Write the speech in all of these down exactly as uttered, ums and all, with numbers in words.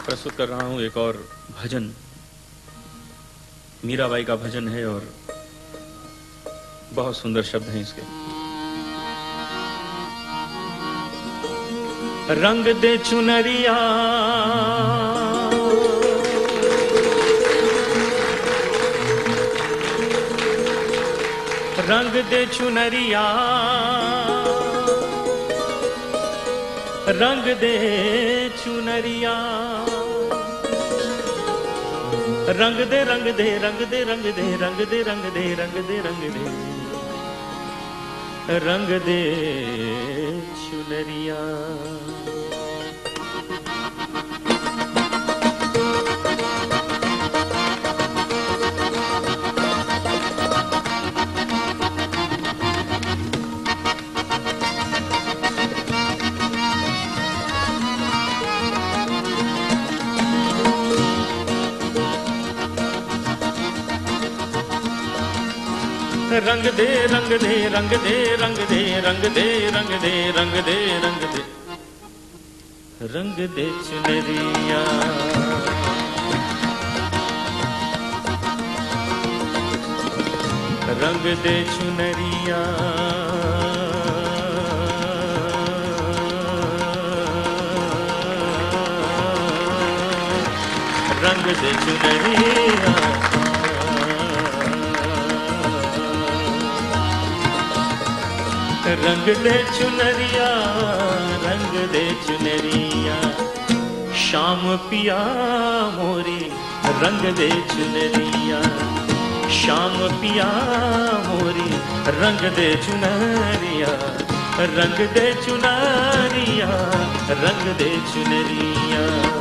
प्रस्तुत कर रहा हूं एक और भजन। मीराबाई का भजन है और बहुत सुंदर शब्द हैं इसके। रंग दे चुनरिया रंग दे चुनरिया रंग दे चुनरिया रंग दे रंग दे रंग दे रंग दे रंग दे रंग दे रंग दे रंग दे रंग दे चुनरिया। रंग दे रंग दे रंग दे रंग दे रंग दे रंग दे रंग दे रंग दे रंग दे चुनरिया। रंग दे चुनरिया रंग दे चुनरिया। रंग दे चुनरिया रंग दे चुनरिया श्याम पिया मोरी रंग दे चुनरिया। श्याम पिया मोरी रंग दे चुनरिया रंग दे चुनरिया रंग दे चुनरिया।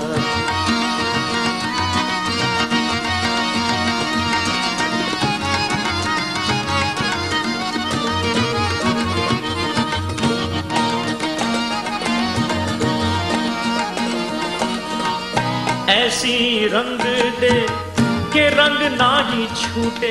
ऐसी रंग दे के रंग ना ही छूटे।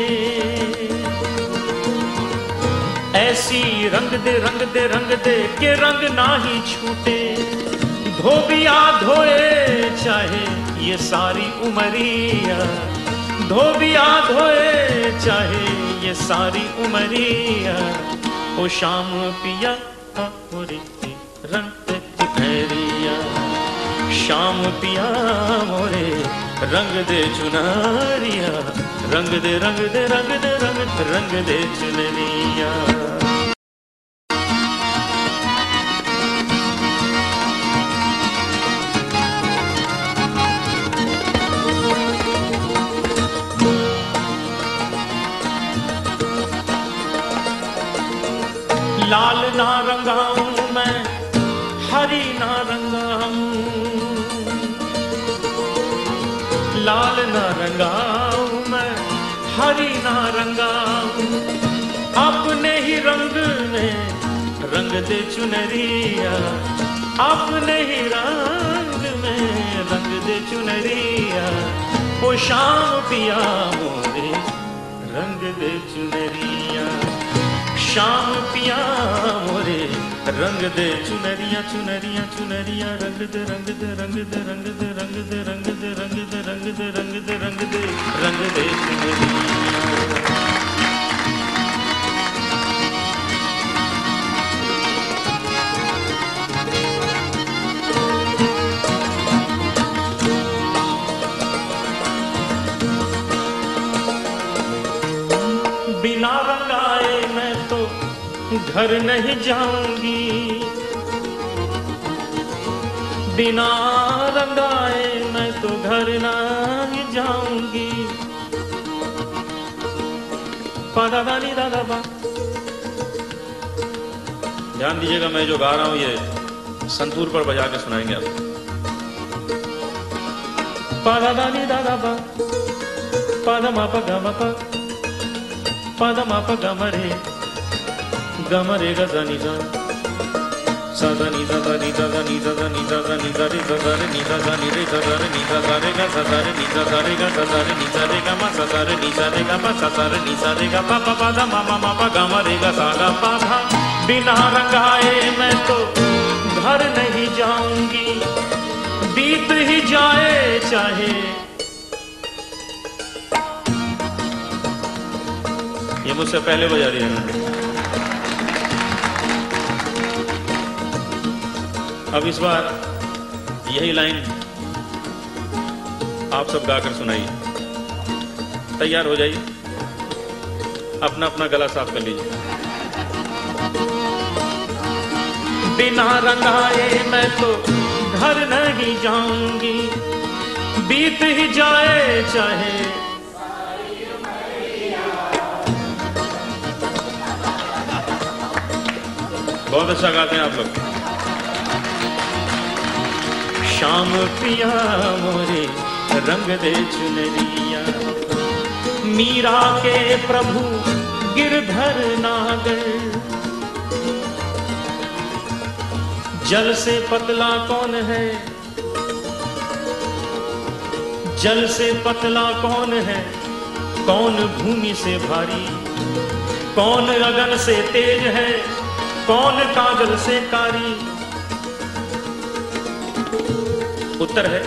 ऐसी रंग दे रंग दे रंग दे के रंग ना ही छूटे। धोबिया धोए चाहे ये सारी उमरिया। धोबिया धोए चाहे ये सारी उमरिया। ओ शाम पिया मोरी रंग दे चुनरिया। श्याम पिया मोरे रंग दे चुनरिया रंग दे रंग दे रंग दे रंग रंग दे चुनरिया। लाल ना रंगाऊं मैं हरी ना रंगाऊं। लाल ना रंगाऊं मैं हरी ना रंगाऊं। अपने ही रंग में रंग दे चुनरिया। अपने ही रंग में रंग दे चुनरिया। ओ शाम पिया मोरे रंग दे चुनरिया। श्याम पिया मोरे रंग दे चुनरिया चुनरिया चुनरिया। रंग दे रंग दे रंग दे रंग दे रंग दे रंग दे रंग दे रंग दे रंग दे रंग दे रंग दे चुनरिया। बिना रंगाए मैं तो घर नहीं जाऊंगी। बिना रंगाए मैं तो घर नहीं जाऊंगी। पादानी दादा बा। ध्यान दीजिएगा, मैं जो गा रहा हूं ये संतूर पर बजा के सुनाएंगे आप। पादानी दादा बा पादमा प गम प पादमा प गम रे गम रे ग ध नि ध सा ध नि ध ध नि ध ध नि ध ध नि ध ध नि ध रे ध ध रे नि ध ध नि रे ध ध रे नि ध ध रे ग ध ध रे नि ध ध रे ग ध ध रे नि ध रे ग म स ध रे नि ध रे ग म स ध रे नि ध रे ग प प प ध म म म प ग म रे ग सा ग प ध। बिना रंगाए मैं तो घर नहीं जाऊंगी। बीत ही जाए चाहे। ये मुझसे पहले बजा दिया इन्होंने। अब इस बार यही लाइन आप सब गाकर सुनाइए। तैयार हो जाइए, अपना अपना गला साफ कर लीजिए। बिना रंगाए मैं तो घर नहीं जाऊंगी, बीत ही जाए चाहे। बहुत अच्छा गाते हैं आप लोग। शाम पिया मोरे रंग दे चुनरिया, मीरा के प्रभु गिरधर नागर। जल से पतला कौन है, जल से पतला कौन है, कौन भूमि से भारी, कौन अगन से तेज है, कौन काजल से कारी। उत्तर है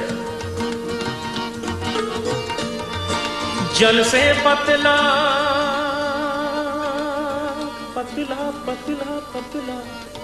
जल से पतला पतला पतला पतला,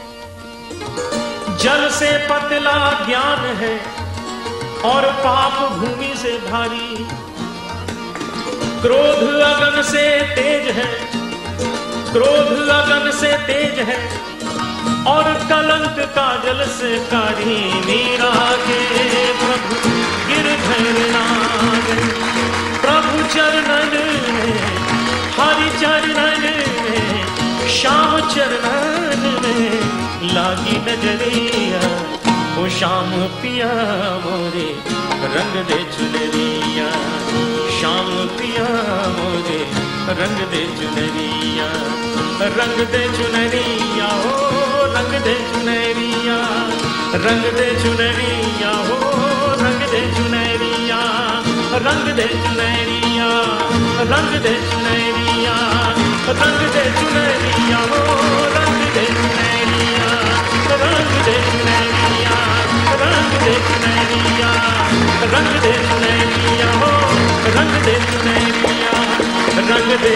जल से पतला ज्ञान है और पाप भूमि से भारी। क्रोध अगन से तेज है, क्रोध अगन से तेज है और कलंक काजल से कारी। मीरा के प्रभु गिरधर नागर, प्रभु चरणन में, हरि चरणन में, श्याम चरणन में लागी नजरिया। वो श्याम पिया मोरे रंग दे चुनरिया, श्याम पिया मोरे रंग दे चुनरिया, रंग दे चुनरिया हो, रंग दे चुनरिया, रंग दे चुनरिया हो, रंग दे चुनरिया, रंग दे चुनरिया, रंग दे चुनरिया, रंग दे चुनरिया हो, रंग दे चुनरिया, रंग दे चुनरिया, रंग दे चुनरिया, रंग दे चुनरिया हो, रंग दे चुनरिया, रंग दे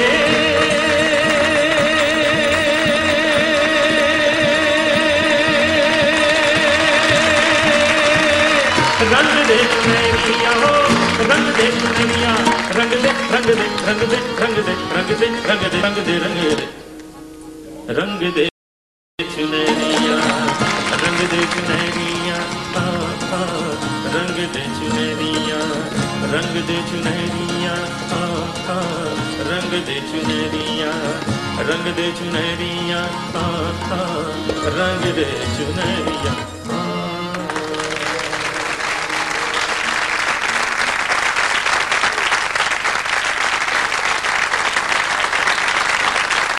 रंग दे चुनरिया हो, रंग दे चुनरिया, रंग दे रंग दे रंग दे रंग दे रंग दे रंग दे रंग दे रंग दे रंग दे चुनरिया, रंग दे चुनरिया, रंग दे चुनरिया, रंग दे चुनरिया, रंग दे चुनरिया, रंग दे चुनरिया, रंग दे चुनरिया।